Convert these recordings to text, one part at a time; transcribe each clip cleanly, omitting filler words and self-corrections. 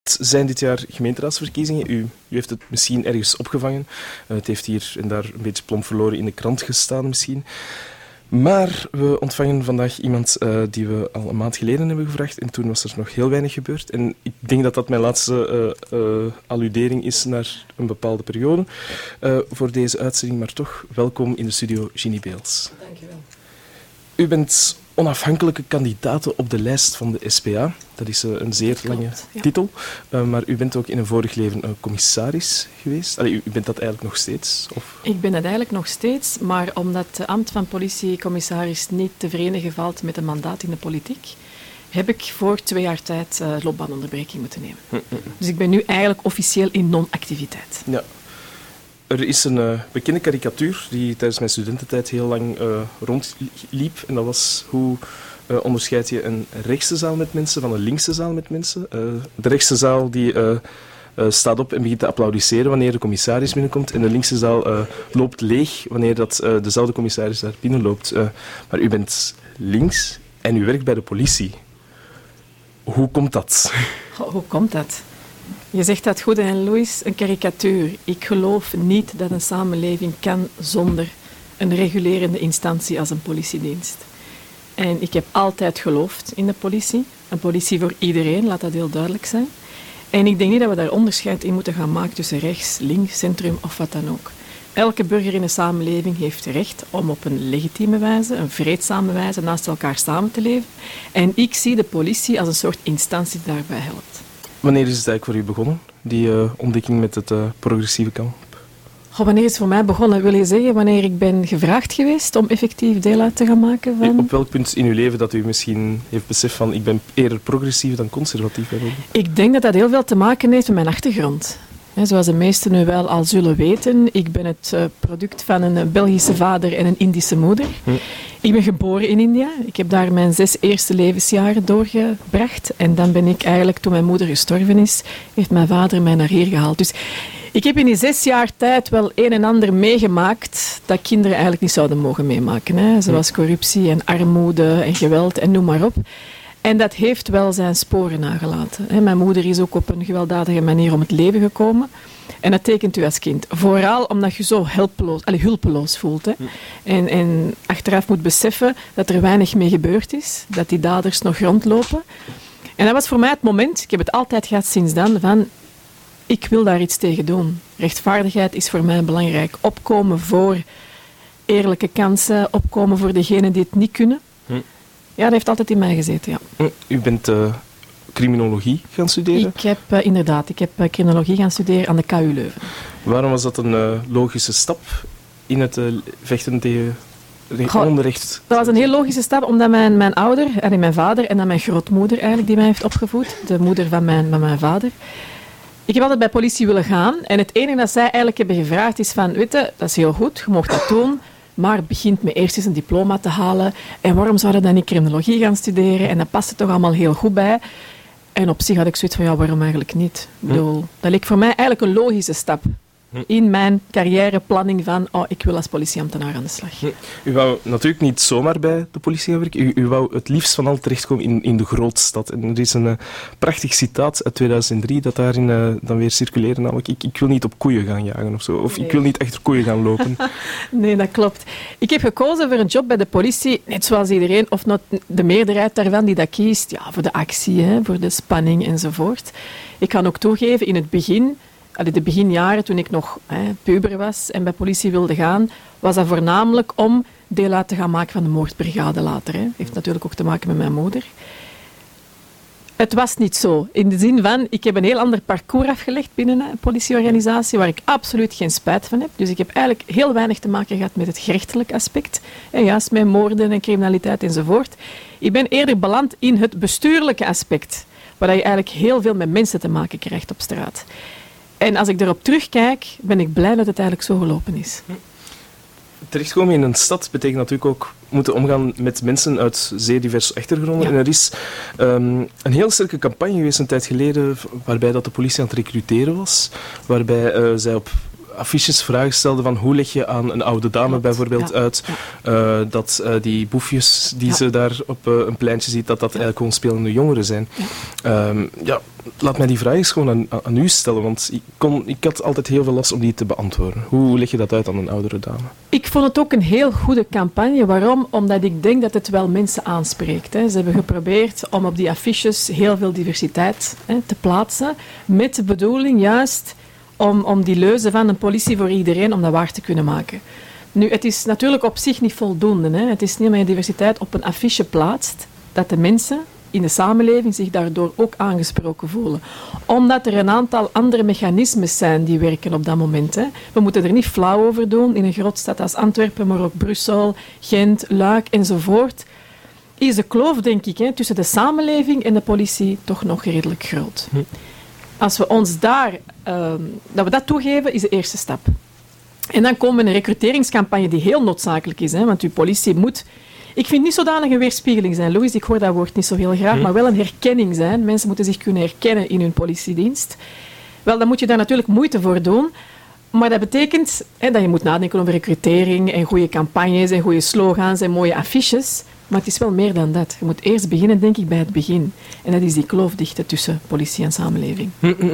zijn dit jaar gemeenteraadsverkiezingen. U heeft het misschien ergens opgevangen. Het heeft hier en daar een beetje plomp verloren in de krant gestaan misschien. Maar we ontvangen vandaag iemand die we al een maand geleden hebben gevraagd. En toen was er nog heel weinig gebeurd. En ik denk dat dat mijn laatste alludering is naar een bepaalde periode voor deze uitzending. Maar toch, welkom in de studio, Ginny Beels. Dank je wel. U bent onafhankelijke kandidaat op de lijst van de SPA. Dat is een zeer lange titel. Maar u bent ook in een vorig leven commissaris geweest. U bent dat eigenlijk nog steeds? Of? Ik ben het eigenlijk nog steeds, maar omdat het ambt van politiecommissaris niet te verenigen valt met een mandaat in de politiek, heb ik voor 2 jaar tijd loopbaanonderbreking moeten nemen. Dus ik ben nu eigenlijk officieel in non-activiteit. Ja. Er is een bekende karikatuur die tijdens mijn studententijd heel lang rondliep. En dat was hoe onderscheid je een rechtse zaal met mensen van een linkse zaal met mensen. De rechtse zaal die staat op en begint te applaudisseren wanneer de commissaris binnenkomt. En de linkse zaal loopt leeg wanneer dezelfde commissaris daar binnenloopt. Maar u bent links en u werkt bij de politie. Hoe komt dat? Hoe komt dat? Je zegt dat goed, en Louis, een karikatuur. Ik geloof niet dat een samenleving kan zonder een regulerende instantie als een politiedienst. En ik heb altijd geloofd in de politie. Een politie voor iedereen, laat dat heel duidelijk zijn. En ik denk niet dat we daar onderscheid in moeten gaan maken tussen rechts, links, centrum of wat dan ook. Elke burger in de samenleving heeft recht om op een legitieme wijze, een vreedzame wijze, naast elkaar samen te leven. En ik zie de politie als een soort instantie die daarbij helpt. Wanneer is het eigenlijk voor u begonnen, die ontdekking met het progressieve kamp? Wanneer is het voor mij begonnen? Wil je zeggen wanneer ik ben gevraagd geweest om effectief deel uit te gaan maken van... Op welk punt in uw leven dat u misschien heeft beseft van ik ben eerder progressief dan conservatief? Ik denk dat dat heel veel te maken heeft met mijn achtergrond. Zoals de meesten nu wel al zullen weten, ik ben het product van een Belgische vader en een Indische moeder. Ik ben geboren in India. Ik heb daar mijn 6 eerste levensjaren doorgebracht. En dan ben ik eigenlijk, toen mijn moeder gestorven is, heeft mijn vader mij naar hier gehaald. Dus ik heb in die 6 jaar tijd wel een en ander meegemaakt dat kinderen eigenlijk niet zouden mogen meemaken. Zoals corruptie en armoede en geweld en noem maar op. En dat heeft wel zijn sporen nagelaten. Mijn moeder is ook op een gewelddadige manier om het leven gekomen. En dat tekent u als kind. Vooral omdat je zo hulpeloos voelt. En achteraf moet beseffen dat er weinig mee gebeurd is. Dat die daders nog rondlopen. En dat was voor mij het moment, ik heb het altijd gehad sinds dan, van ik wil daar iets tegen doen. Rechtvaardigheid is voor mij belangrijk. Opkomen voor eerlijke kansen, opkomen voor degenen die het niet kunnen. Ja, dat heeft altijd in mij gezeten, ja. U bent criminologie gaan studeren? Ik heb criminologie gaan studeren aan de KU Leuven. Waarom was dat een logische stap in het vechten tegen onrecht? Dat was een heel logische stap, omdat mijn ouder, mijn vader en dan mijn grootmoeder eigenlijk, die mij heeft opgevoed, de moeder van mijn vader. Ik heb altijd bij politie willen gaan en het enige dat zij eigenlijk hebben gevraagd is van, weet je, dat is heel goed, je mag dat doen, maar het begint met eerst eens een diploma te halen. En waarom zou je dan niet criminologie gaan studeren? En dat past er toch allemaal heel goed bij. En op zich had ik zoiets van, ja, waarom eigenlijk niet? Ik bedoel, dat leek voor mij eigenlijk een logische stap in mijn carrièreplanning van, ik wil als politieambtenaar aan de slag. U wou natuurlijk niet zomaar bij de politie gaan werken. U wou het liefst van al terechtkomen in de grootstad. En er is een prachtig citaat uit 2003 dat daarin dan weer circuleerde. Namelijk, ik wil niet op koeien gaan jagen of zo. Of nee. Ik wil niet achter koeien gaan lopen. Nee, dat klopt. Ik heb gekozen voor een job bij de politie, net zoals iedereen, of not de meerderheid daarvan die dat kiest, ja, voor de actie, voor de spanning enzovoort. Ik kan ook toegeven, in het begin, de beginjaren, toen ik nog puber was en bij politie wilde gaan, was dat voornamelijk om deel uit te gaan maken van de moordbrigade later. Heeft natuurlijk ook te maken met mijn moeder. Het was niet zo. In de zin van, ik heb een heel ander parcours afgelegd binnen een politieorganisatie waar ik absoluut geen spijt van heb. Dus ik heb eigenlijk heel weinig te maken gehad met het gerechtelijk aspect. En juist met moorden en criminaliteit enzovoort. Ik ben eerder beland in het bestuurlijke aspect, waar je eigenlijk heel veel met mensen te maken krijgt op straat. En als ik erop terugkijk, ben ik blij dat het eigenlijk zo gelopen is. Terechtkomen in een stad betekent natuurlijk ook moeten omgaan met mensen uit zeer diverse achtergronden. Ja. En er is een heel sterke campagne geweest een tijd geleden, waarbij dat de politie aan het recruteren was, waarbij zij op affiches vragen stelden van hoe leg je aan een oude dame bijvoorbeeld uit dat die boefjes die ze daar op een pleintje ziet, dat eigenlijk gewoon spelende jongeren zijn. Laat mij die vraag eens gewoon aan u stellen, want ik had altijd heel veel last om die te beantwoorden. Hoe leg je dat uit aan een oudere dame? Ik vond het ook een heel goede campagne. Waarom? Omdat ik denk dat het wel mensen aanspreekt. Hè. Ze hebben geprobeerd om op die affiches heel veel diversiteit te plaatsen, met de bedoeling juist om die leuze van een politie voor iedereen, om dat waar te kunnen maken. Nu, het is natuurlijk op zich niet voldoende. Hè. Het is niet omdat je diversiteit op een affiche plaatst, dat de mensen in de samenleving zich daardoor ook aangesproken voelen. Omdat er een aantal andere mechanismes zijn die werken op dat moment. Hè. We moeten er niet flauw over doen. In een grootstad als Antwerpen, maar ook Brussel, Gent, Luik enzovoort, is de kloof, denk ik, tussen de samenleving en de politie toch nog redelijk groot. Als we ons dat we dat toegeven, is de eerste stap. En dan komen we in een recruteringscampagne die heel noodzakelijk is, hè, want uw politie moet... Ik vind niet zodanig een weerspiegeling zijn, Louis, ik hoor dat woord niet zo heel graag, maar wel een herkenning zijn. Mensen moeten zich kunnen herkennen in hun politiedienst. Wel, dan moet je daar natuurlijk moeite voor doen. Maar dat betekent dat je moet nadenken over recrutering en goede campagnes en goede slogans en mooie affiches. Maar het is wel meer dan dat. Je moet eerst beginnen, denk ik, bij het begin. En dat is die kloof dichten tussen politie en samenleving.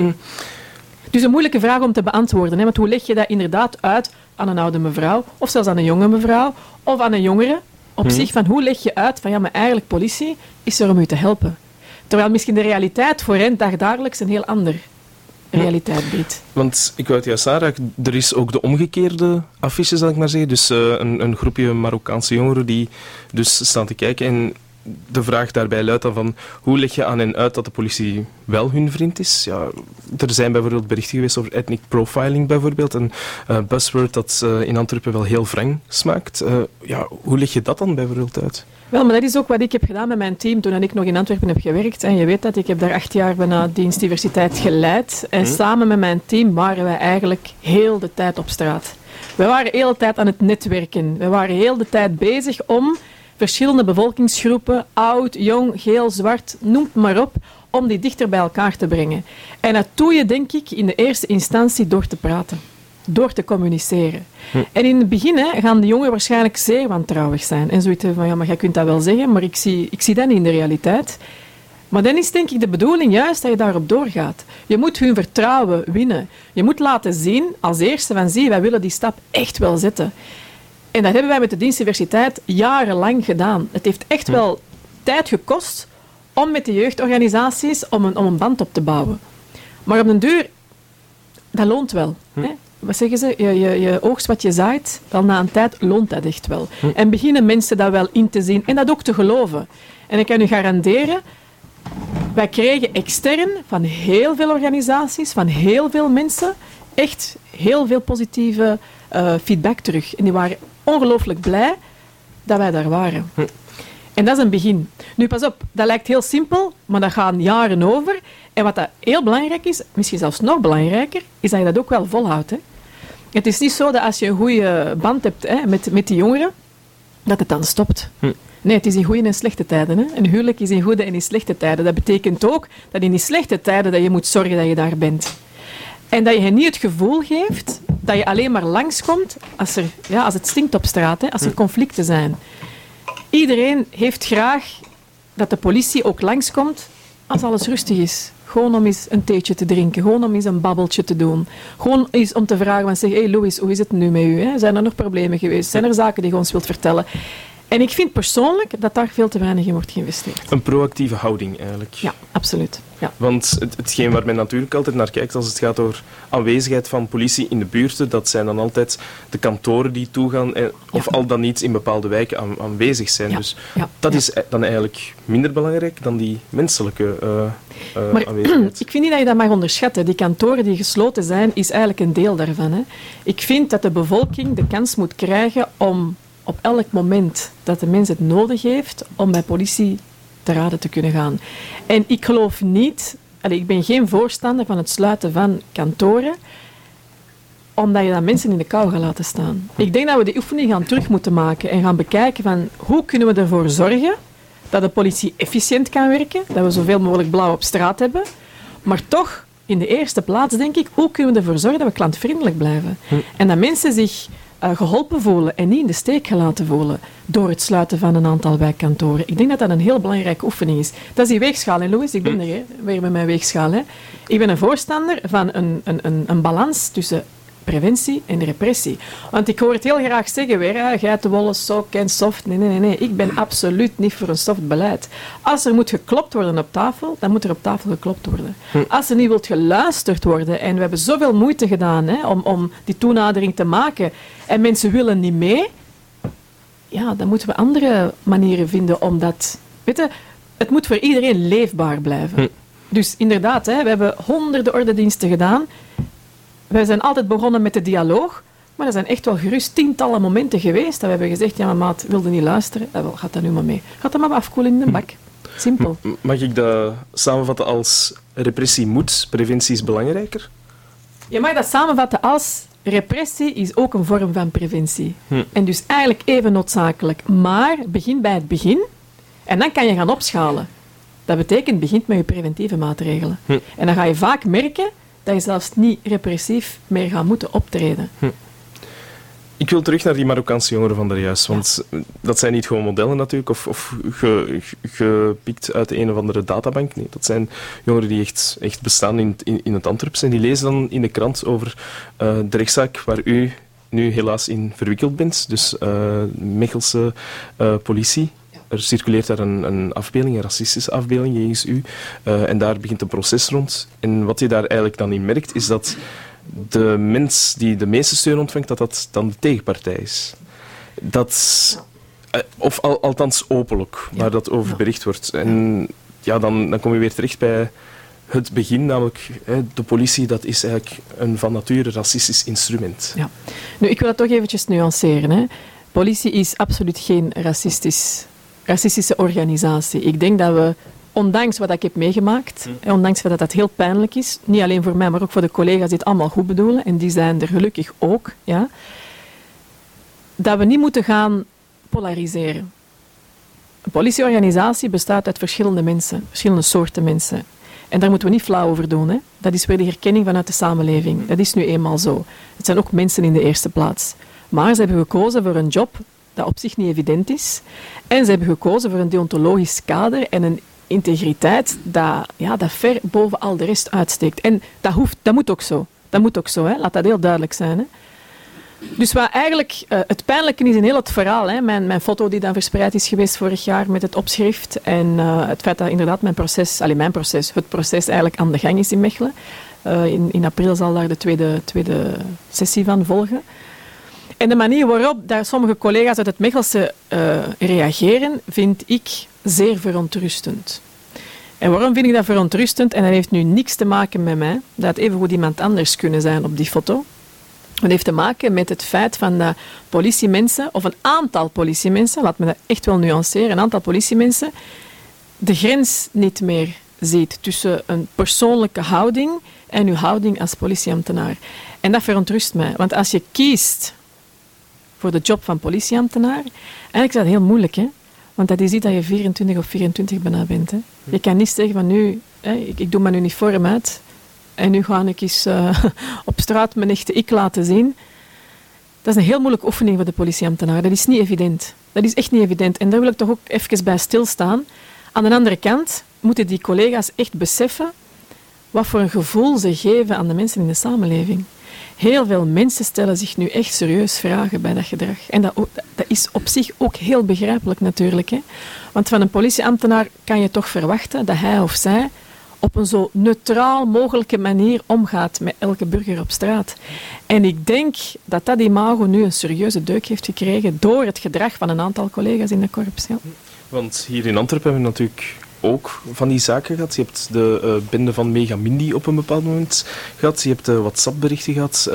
Dus een moeilijke vraag om te beantwoorden. Hè? Want hoe leg je dat inderdaad uit aan een oude mevrouw, of zelfs aan een jonge mevrouw, of aan een jongere op zich? Van hoe leg je uit van ja, maar eigenlijk politie is er om u te helpen. Terwijl misschien de realiteit voor hen dagdagelijks een heel ander realiteit biedt. Want ik wou het juist aanraken, er is ook de omgekeerde affiche, zal ik maar zeggen. Dus een groepje Marokkaanse jongeren die dus staan te kijken. En de vraag daarbij luidt dan van, hoe leg je aan hen uit dat de politie wel hun vriend is? Ja, er zijn bijvoorbeeld berichten geweest over ethnic profiling bijvoorbeeld. Een buzzword dat in Antwerpen wel heel wrang smaakt. Hoe leg je dat dan bijvoorbeeld uit? Wel, maar dat is ook wat ik heb gedaan met mijn team toen ik nog in Antwerpen heb gewerkt. En je weet dat, ik heb daar 8 jaar bijna dienstdiversiteit geleid. En samen met mijn team waren wij eigenlijk heel de tijd op straat. We waren de hele tijd aan het netwerken. We waren heel de tijd bezig om verschillende bevolkingsgroepen, oud, jong, geel, zwart, noem het maar op, om die dichter bij elkaar te brengen. En dat doe je, denk ik, in de eerste instantie door te praten. Door te communiceren. En in het begin gaan de jongeren waarschijnlijk zeer wantrouwig zijn. En zoiets van, ja, maar jij kunt dat wel zeggen, maar ik zie dat niet in de realiteit. Maar dan is denk ik de bedoeling juist dat je daarop doorgaat. Je moet hun vertrouwen winnen. Je moet laten zien, als eerste van, zie, wij willen die stap echt wel zetten. En dat hebben wij met de dienstdiversiteit jarenlang gedaan. Het heeft echt wel tijd gekost om met de jeugdorganisaties om een band op te bouwen. Maar op den duur, dat loont wel. Hè? Wat zeggen ze? Je oogst wat je zaait, wel na een tijd loont dat echt wel. En beginnen mensen dat wel in te zien en dat ook te geloven. En ik kan u garanderen, wij kregen extern van heel veel organisaties, van heel veel mensen, echt heel veel positieve feedback terug. En die waren ongelooflijk blij dat wij daar waren. En dat is een begin. Nu, pas op, dat lijkt heel simpel, maar dat gaan jaren over. En wat dat heel belangrijk is, misschien zelfs nog belangrijker, is dat je dat ook wel volhoudt. Hè. Het is niet zo dat als je een goede band hebt met die jongeren, dat het dan stopt. Nee, het is in goede en slechte tijden. Hè. Een huwelijk is in goede en in slechte tijden. Dat betekent ook dat in die slechte tijden dat je moet zorgen dat je daar bent. En dat je hen niet het gevoel geeft dat je alleen maar langskomt als het stinkt op straat, hè, als er conflicten zijn. Iedereen heeft graag dat de politie ook langskomt als alles rustig is. Gewoon om eens een theetje te drinken, gewoon om eens een babbeltje te doen. Gewoon eens om te vragen, van, zeg, hey Louis, hoe is het nu met u? Hè? Zijn er nog problemen geweest? Zijn er zaken die je ons wilt vertellen? En ik vind persoonlijk dat daar veel te weinig in wordt geïnvesteerd. Een proactieve houding eigenlijk. Ja, absoluut. Ja. Want hetgeen waar men natuurlijk altijd naar kijkt als het gaat over aanwezigheid van politie in de buurten, dat zijn dan altijd de kantoren die toegaan, of al dan niet in bepaalde wijken aanwezig zijn. Dus dat is dan eigenlijk minder belangrijk dan die menselijke aanwezigheid. Ik vind niet dat je dat mag onderschatten. Die kantoren die gesloten zijn, is eigenlijk een deel daarvan. Hè. Ik vind dat de bevolking de kans moet krijgen om op elk moment dat de mens het nodig heeft om bij politie te raden te kunnen gaan. En ik geloof niet, ik ben geen voorstander van het sluiten van kantoren, omdat je dan mensen in de kou gaat laten staan. Ik denk dat we die oefening gaan terug moeten maken en gaan bekijken van hoe kunnen we ervoor zorgen dat de politie efficiënt kan werken, dat we zoveel mogelijk blauw op straat hebben, maar toch in de eerste plaats, denk ik, hoe kunnen we ervoor zorgen dat we klantvriendelijk blijven? En dat mensen zich geholpen voelen en niet in de steek gelaten voelen door het sluiten van een aantal wijkkantoren. Ik denk dat dat een heel belangrijke oefening is. Dat is die weegschaal, hè, Louis? Ik ben er weer met mijn weegschaal. Hè. Ik ben een voorstander van een balans tussen preventie en repressie. Want ik hoor het heel graag zeggen weer, geitenwolle, sok en soft. Nee. Ik ben absoluut niet voor een soft beleid. Als er moet geklopt worden op tafel, dan moet er op tafel geklopt worden. Als er niet wilt geluisterd worden, en we hebben zoveel moeite gedaan om die toenadering te maken, en mensen willen niet mee, ja, dan moeten we andere manieren vinden om dat... Weet je, het moet voor iedereen leefbaar blijven. Dus inderdaad, we hebben honderden ordendiensten gedaan. Wij zijn altijd begonnen met de dialoog, maar er zijn echt wel gerust tientallen momenten geweest dat we hebben gezegd, ja, mijn maat wilde niet luisteren, gaat dat nu maar mee. Gaat dat maar afkoelen in de bak. Simpel. Mag ik dat samenvatten als repressie moet, preventie is belangrijker? Je mag dat samenvatten als repressie is ook een vorm van preventie. En dus eigenlijk even noodzakelijk. Maar begin bij het begin en dan kan je gaan opschalen. Dat betekent, begint met je preventieve maatregelen. En dan ga je vaak merken dat je zelfs niet repressief meer gaat moeten optreden. Ik wil terug naar die Marokkaanse jongeren van daarjuist, want dat zijn niet gewoon modellen natuurlijk, of gepikt uit de een of andere databank. Nee, dat zijn jongeren die echt bestaan in het Antwerps. En die lezen dan in de krant over de rechtszaak waar u nu helaas in verwikkeld bent. Dus Mechelse politie. Er circuleert daar een afbeelding, een racistische afbeelding jegens u. En daar begint een proces rond. En wat je daar eigenlijk dan in merkt, is dat de mens die de meeste steun ontvangt, dat dan de tegenpartij is. Of althans openlijk, waar dat over bericht wordt. En ja, dan kom je weer terecht bij het begin, namelijk de politie, dat is eigenlijk een van nature racistisch instrument. Ja. Nu, ik wil dat toch eventjes nuanceren. Hè. Politie is absoluut geen racistische organisatie. Ik denk dat we, ondanks wat ik heb meegemaakt, en ondanks dat dat heel pijnlijk is, niet alleen voor mij, maar ook voor de collega's die het allemaal goed bedoelen, en die zijn er gelukkig ook, ja, dat we niet moeten gaan polariseren. Een politieorganisatie bestaat uit verschillende mensen, verschillende soorten mensen. En daar moeten we niet flauw over doen. Hè. Dat is weer de herkenning vanuit de samenleving. Dat is nu eenmaal zo. Het zijn ook mensen in de eerste plaats. Maar ze hebben gekozen voor een job dat op zich niet evident is. En ze hebben gekozen voor een deontologisch kader en een integriteit dat ver boven al de rest uitsteekt. En dat moet ook zo. Dat moet ook zo, hè. Laat dat heel duidelijk zijn. Hè. Dus wat eigenlijk het pijnlijke is in heel het verhaal, hè, mijn foto die dan verspreid is geweest vorig jaar met het opschrift en het feit dat inderdaad het proces eigenlijk aan de gang is in Mechelen. In april zal daar de tweede sessie van volgen. En de manier waarop daar sommige collega's uit het Mechelse reageren, vind ik zeer verontrustend. En waarom vind ik dat verontrustend? En dat heeft nu niks te maken met mij. Dat had evengoed iemand anders kunnen zijn op die foto. Het heeft te maken met het feit van dat politiemensen, of een aantal politiemensen, laat me dat echt wel nuanceren, een aantal politiemensen, de grens niet meer ziet tussen een persoonlijke houding en uw houding als politieambtenaar. En dat verontrust mij. Want als je kiest voor de job van politieambtenaar, eigenlijk is dat heel moeilijk, hè? Want dat is niet dat je 24 of 24 bijna bent. Hè? Je kan niet zeggen van nu, ik doe mijn uniform uit en nu ga ik eens op straat mijn echte ik laten zien. Dat is een heel moeilijke oefening voor de politieambtenaar. Dat is niet evident. Dat is echt niet evident. En daar wil ik toch ook even bij stilstaan. Aan de andere kant moeten die collega's echt beseffen wat voor een gevoel ze geven aan de mensen in de samenleving. Heel veel mensen stellen zich nu echt serieus vragen bij dat gedrag. En dat is op zich ook heel begrijpelijk natuurlijk. Hè? Want van een politieambtenaar kan je toch verwachten dat hij of zij op een zo neutraal mogelijke manier omgaat met elke burger op straat. En ik denk dat dat imago nu een serieuze deuk heeft gekregen door het gedrag van een aantal collega's in de korps. Ja. Want hier in Antwerpen hebben we natuurlijk ook van die zaken gehad. Je hebt de bende van Megamindy op een bepaald moment gehad. Je hebt de WhatsApp-berichten gehad.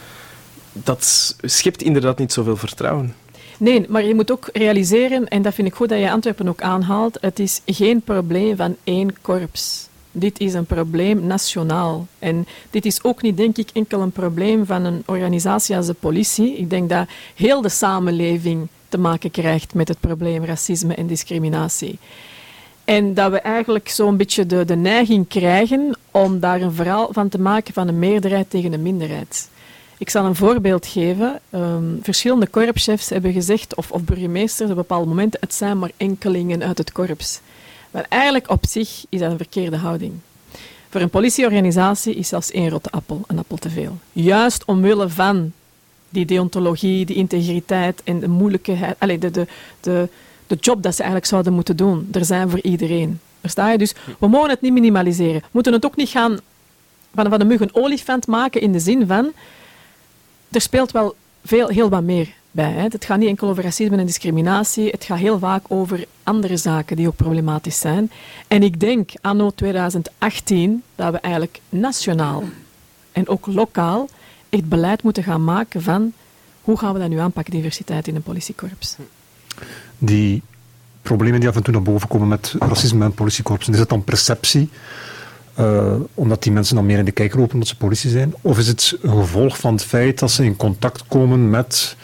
Dat schept inderdaad niet zoveel vertrouwen. Nee, maar je moet ook realiseren, en dat vind ik goed dat je Antwerpen ook aanhaalt, het is geen probleem van één korps. Dit is een probleem nationaal. En dit is ook niet, denk ik, enkel een probleem van een organisatie als de politie. Ik denk dat heel de samenleving te maken krijgt met het probleem racisme en discriminatie. En dat we eigenlijk zo'n beetje de neiging krijgen om daar een verhaal van te maken van een meerderheid tegen een minderheid. Ik zal een voorbeeld geven. Verschillende korpschefs hebben gezegd, of burgemeesters op bepaalde momenten, het zijn maar enkelingen uit het korps. Maar eigenlijk op zich is dat een verkeerde houding. Voor een politieorganisatie is zelfs 1 rotte appel een appel te veel. Juist omwille van die deontologie, die integriteit en de moeilijkheid, de job dat ze eigenlijk zouden moeten doen. Er zijn voor iedereen. Versta je? Dus we mogen het niet minimaliseren. We moeten het ook niet gaan van de mug een olifant maken in de zin van, er speelt wel heel wat meer bij. Hè. Het gaat niet enkel over racisme en discriminatie. Het gaat heel vaak over andere zaken die ook problematisch zijn. En ik denk, anno 2018, dat we eigenlijk nationaal en ook lokaal echt beleid moeten gaan maken van hoe gaan we dat nu aanpakken, diversiteit in een politiekorps. Die problemen die af en toe naar boven komen met racisme in het politiekorps, is het dan perceptie? Omdat die mensen dan meer in de kijker lopen omdat ze politie zijn? Of is het een gevolg van het feit dat ze in contact komen met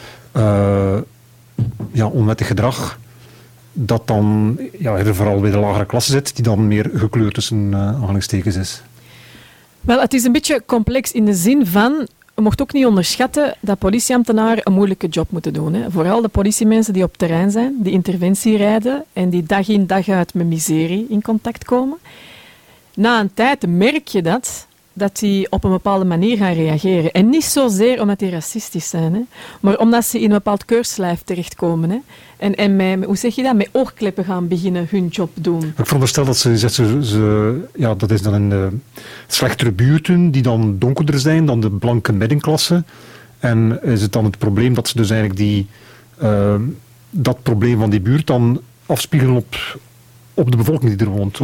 onwettig gedrag, dat dan er vooral bij de lagere klasse zit, die dan meer gekleurd tussen aanhalingstekens is? Wel, het is een beetje complex in de zin van, je mocht ook niet onderschatten dat politieambtenaren een moeilijke job moeten doen. Hè. Vooral de politiemensen die op terrein zijn, die interventie rijden en die dag in dag uit met miserie in contact komen. Na een tijd merk je dat die op een bepaalde manier gaan reageren. En niet zozeer omdat die racistisch zijn, hè, maar omdat ze in een bepaald keurslijf terechtkomen. Hè. En met, hoe zeg je dat, met oogkleppen gaan beginnen hun job doen. Ik veronderstel dat ze zegt, dat is dan in slechtere buurten die dan donkerder zijn dan de blanke middenklasse. En is het dan het probleem dat ze dus eigenlijk dat probleem van die buurt dan afspiegelen op de bevolking die er woont?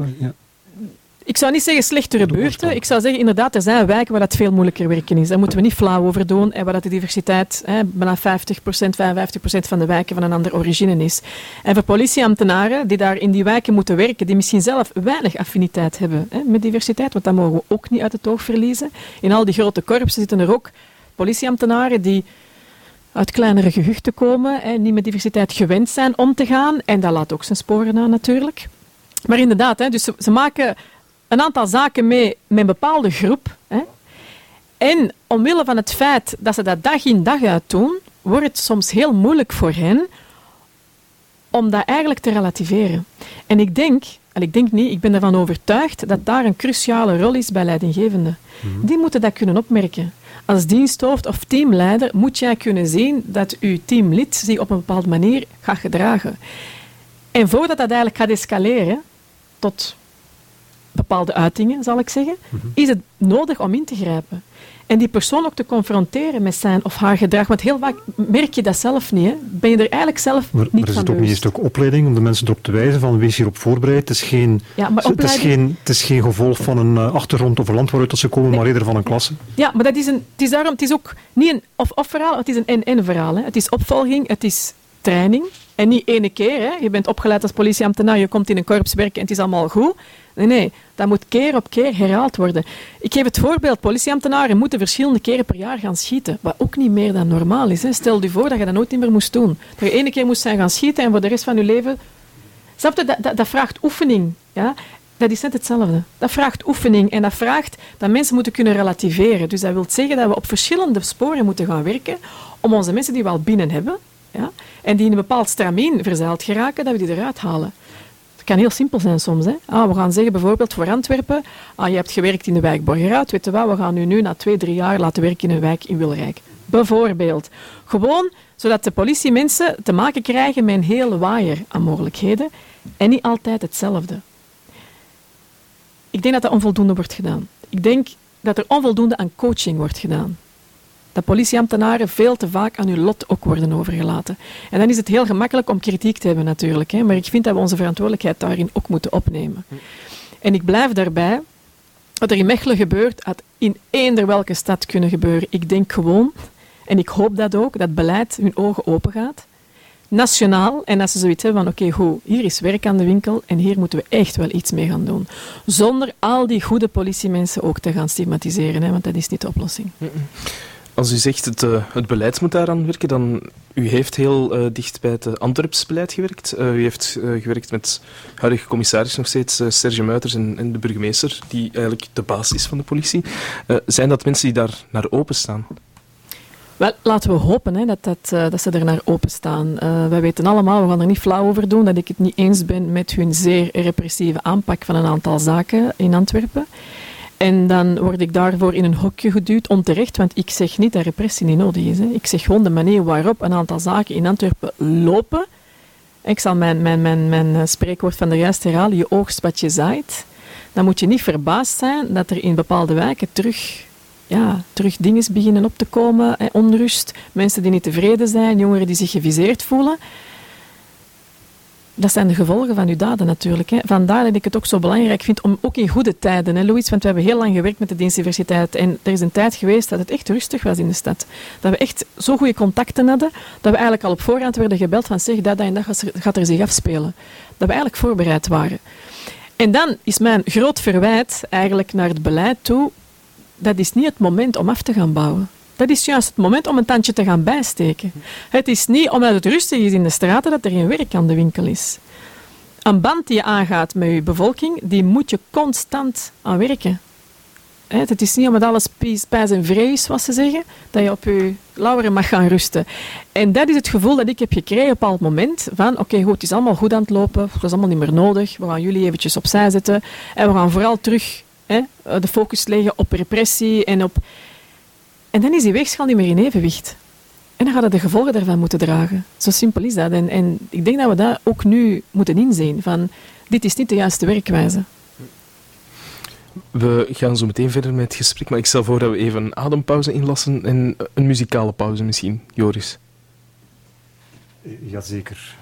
Ik zou niet zeggen slechtere buurten. Ik zou zeggen, inderdaad, er zijn wijken waar dat veel moeilijker werken is. Daar moeten we niet flauw over doen. En waar dat de diversiteit bijna 50%, 55% van de wijken van een andere origine is. En voor politieambtenaren die daar in die wijken moeten werken, die misschien zelf weinig affiniteit hebben met diversiteit, want dat mogen we ook niet uit het oog verliezen. In al die grote korpsen zitten er ook politieambtenaren die uit kleinere gehuchten komen, niet met diversiteit gewend zijn om te gaan. En dat laat ook zijn sporen aan natuurlijk. Maar inderdaad, dus ze maken een aantal zaken mee met een bepaalde groep. Hè. En omwille van het feit dat ze dat dag in dag uit doen, wordt het soms heel moeilijk voor hen om dat eigenlijk te relativeren. En ik ben ervan overtuigd dat daar een cruciale rol is bij leidinggevenden. Die moeten dat kunnen opmerken. Als diensthoofd of teamleider moet jij kunnen zien dat uw teamlid zich op een bepaalde manier gaat gedragen. En voordat dat eigenlijk gaat escaleren tot bepaalde uitingen, zal ik zeggen, is het nodig om in te grijpen. En die persoon ook te confronteren met zijn of haar gedrag. Want heel vaak merk je dat zelf niet. Hè? Ben je er eigenlijk zelf niet van bewust. Maar is het ook niet een stuk opleiding om de mensen erop te wijzen van wees hierop voorbereid. Het is geen gevolg van een achtergrond of een land waaruit ze komen, maar eerder van een klasse. Ja, maar het is ook niet een of verhaal, het is een en-en verhaal. Hè? Het is opvolging, het is training. En niet ene keer. Hè? Je bent opgeleid als politieambtenaar, je komt in een korps werken en het is allemaal goed. Nee, dat moet keer op keer herhaald worden. Ik geef het voorbeeld, politieambtenaren moeten verschillende keren per jaar gaan schieten, wat ook niet meer dan normaal is. Hè. Stel je voor dat je dat nooit meer moest doen. Dat je 1 keer moest zijn gaan schieten en voor de rest van je leven... Snap je, dat vraagt oefening. Ja? Dat is net hetzelfde. Dat vraagt oefening en dat vraagt dat mensen moeten kunnen relativeren. Dus dat wil zeggen dat we op verschillende sporen moeten gaan werken om onze mensen die we al binnen hebben, ja, en die in een bepaald stramien verzeild geraken, dat we die eruit halen. Het kan heel simpel zijn soms. Hè. We gaan zeggen bijvoorbeeld voor Antwerpen, je hebt gewerkt in de wijk Borgerhout, weet je wat, we gaan u nu na 2-3 jaar laten werken in een wijk in Wilrijk. Bijvoorbeeld. Gewoon zodat de politiemensen te maken krijgen met een hele waaier aan mogelijkheden en niet altijd hetzelfde. Ik denk dat onvoldoende wordt gedaan. Ik denk dat er onvoldoende aan coaching wordt gedaan. Dat politieambtenaren veel te vaak aan hun lot ook worden overgelaten. En dan is het heel gemakkelijk om kritiek te hebben natuurlijk. Hè, maar ik vind dat we onze verantwoordelijkheid daarin ook moeten opnemen. En ik blijf daarbij. Wat er in Mechelen gebeurt, had in eender welke stad kunnen gebeuren. Ik denk gewoon, en ik hoop dat ook, dat beleid hun ogen open gaat. Nationaal. En dat ze zoiets hebben van, oké, goed, hier is werk aan de winkel en hier moeten we echt wel iets mee gaan doen. Zonder al die goede politiemensen ook te gaan stigmatiseren, hè, want dat is niet de oplossing. Als u zegt het beleid moet daaraan werken, dan u heeft heel dicht bij het Antwerps beleid gewerkt. U heeft gewerkt met huidige commissaris nog steeds, Serge Muiters en de burgemeester, die eigenlijk de baas is van de politie. Zijn dat mensen die daar naar openstaan? Wel, laten we hopen hè, dat ze er naar openstaan. Wij weten allemaal, we gaan er niet flauw over doen, dat ik het niet eens ben met hun zeer repressieve aanpak van een aantal zaken in Antwerpen. En dan word ik daarvoor in een hokje geduwd, onterecht, want ik zeg niet dat repressie niet nodig is. Hè. Ik zeg gewoon de manier waarop een aantal zaken in Antwerpen lopen. Ik zal mijn spreekwoord van de juist herhalen, je oogst wat je zaait. Dan moet je niet verbaasd zijn dat er in bepaalde wijken terug dingen beginnen op te komen, onrust, mensen die niet tevreden zijn, jongeren die zich geviseerd voelen. Dat zijn de gevolgen van uw daden natuurlijk. Hè. Vandaar dat ik het ook zo belangrijk vind om ook in goede tijden, hè, Louis, want we hebben heel lang gewerkt met de dienstdiversiteit en er is een tijd geweest dat het echt rustig was in de stad. Dat we echt zo goede contacten hadden, dat we eigenlijk al op voorhand werden gebeld van zeg, dat en dat gaat er zich afspelen. Dat we eigenlijk voorbereid waren. En dan is mijn groot verwijt eigenlijk naar het beleid toe, dat is niet het moment om af te gaan bouwen. Dat is juist het moment om een tandje te gaan bijsteken. Het is niet omdat het rustig is in de straten dat er geen werk aan de winkel is. Een band die je aangaat met je bevolking, die moet je constant aan werken. Het is niet omdat alles pijs en vrij is, wat ze zeggen, dat je op je lauweren mag gaan rusten. En dat is het gevoel dat ik heb gekregen op een bepaald moment van oké, goed, het is allemaal goed aan het lopen, het is allemaal niet meer nodig, we gaan jullie eventjes opzij zetten en we gaan vooral terug de focus leggen op repressie en op... En dan is die weegschaal niet meer in evenwicht. En dan gaan we de gevolgen daarvan moeten dragen. Zo simpel is dat. En ik denk dat we dat ook nu moeten inzien. Van, dit is niet de juiste werkwijze. We gaan zo meteen verder met het gesprek, maar ik stel voor dat we even een adempauze inlassen en een muzikale pauze misschien. Joris. Jazeker.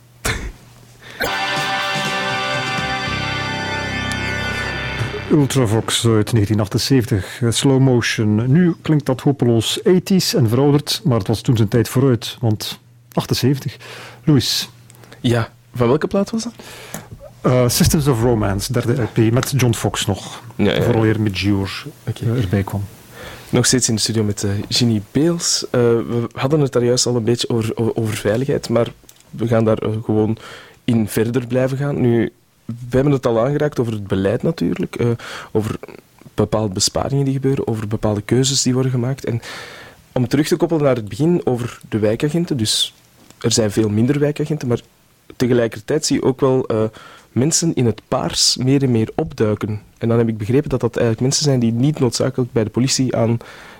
Ultravox uit 1978, slow motion. Nu klinkt dat hopeloos 80s en verouderd, maar het was toen zijn tijd vooruit, want 78. Louis. Ja, van welke plaat was dat? Systems of Romance, derde LP, met John Fox nog. Ja. Vooral hier met Gior erbij kwam. Nog steeds in de studio met Ginny Beels. We hadden het daar juist al een beetje over veiligheid, maar we gaan daar gewoon in verder blijven gaan. Nu, we hebben het al aangeraakt over het beleid natuurlijk, over bepaalde besparingen die gebeuren, over bepaalde keuzes die worden gemaakt. En om terug te koppelen naar het begin over de wijkagenten, dus er zijn veel minder wijkagenten, maar tegelijkertijd zie je ook wel mensen in het paars meer en meer opduiken. En dan heb ik begrepen dat dat eigenlijk mensen zijn die niet noodzakelijk bij de politie aan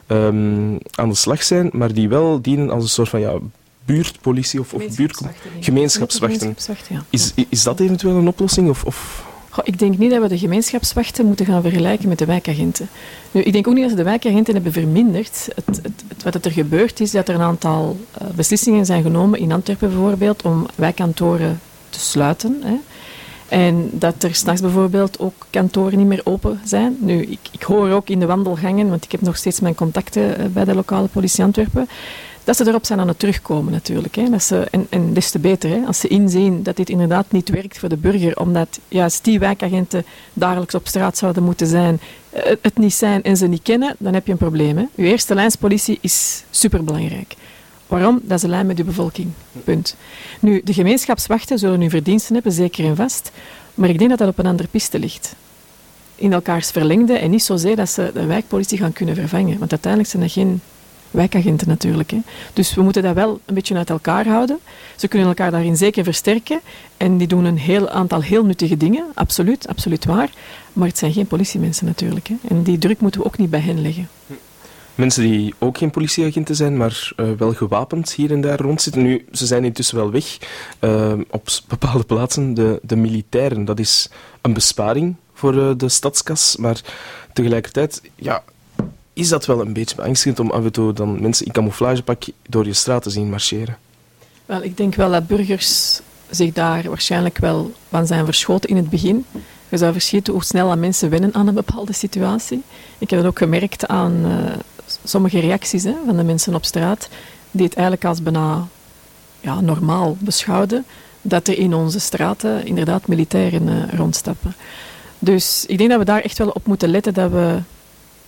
de slag zijn, maar die wel dienen als een soort van buurtpolitie of gemeenschapswachten. Ja. Is dat eventueel een oplossing? Of? Goh, ik denk niet dat we de gemeenschapswachten moeten gaan vergelijken met de wijkagenten. Nu, ik denk ook niet dat ze de wijkagenten hebben verminderd. Wat er gebeurd is, dat er een aantal beslissingen zijn genomen, in Antwerpen bijvoorbeeld, om wijkkantoren te sluiten. Hè. En dat er 's nachts bijvoorbeeld ook kantoren niet meer open zijn. Nu, ik hoor ook in de wandelgangen, want ik heb nog steeds mijn contacten bij de lokale politie Antwerpen, dat ze erop zijn aan het terugkomen natuurlijk. Hè. Dat ze, en des te beter, hè, als ze inzien dat dit inderdaad niet werkt voor de burger, omdat juist die wijkagenten dagelijks op straat zouden moeten zijn, het niet zijn en ze niet kennen, dan heb je een probleem. Hè. Uw eerste lijnspolitie is superbelangrijk. Waarom? Dat is een lijn met uw bevolking. Punt. Nu, de gemeenschapswachten zullen hun verdiensten hebben, zeker en vast, maar ik denk dat dat op een andere piste ligt. In elkaars verlengde en niet zozeer dat ze de wijkpolitie gaan kunnen vervangen, want uiteindelijk zijn dat geen wijkagenten natuurlijk. Hè. Dus we moeten dat wel een beetje uit elkaar houden. Ze kunnen elkaar daarin zeker versterken en die doen een heel aantal heel nuttige dingen, absoluut, absoluut waar, maar het zijn geen politiemensen natuurlijk. Hè. En die druk moeten we ook niet bij hen leggen. Mensen die ook geen politieagenten zijn, maar wel gewapend hier en daar rondzitten. Nu, ze zijn intussen wel weg op bepaalde plaatsen. De militairen, dat is een besparing voor de stadskas, maar tegelijkertijd, is dat wel een beetje beangstigend om af en toe dan mensen in camouflagepak door je straat te zien marcheren? Wel, ik denk wel dat burgers zich daar waarschijnlijk wel van zijn verschoten in het begin. Je zou verschieten hoe snel aan mensen wennen aan een bepaalde situatie. Ik heb het ook gemerkt aan sommige reacties van de mensen op straat, die het eigenlijk als bijna normaal beschouwden, dat er in onze straten inderdaad militairen rondstappen. Dus ik denk dat we daar echt wel op moeten letten dat we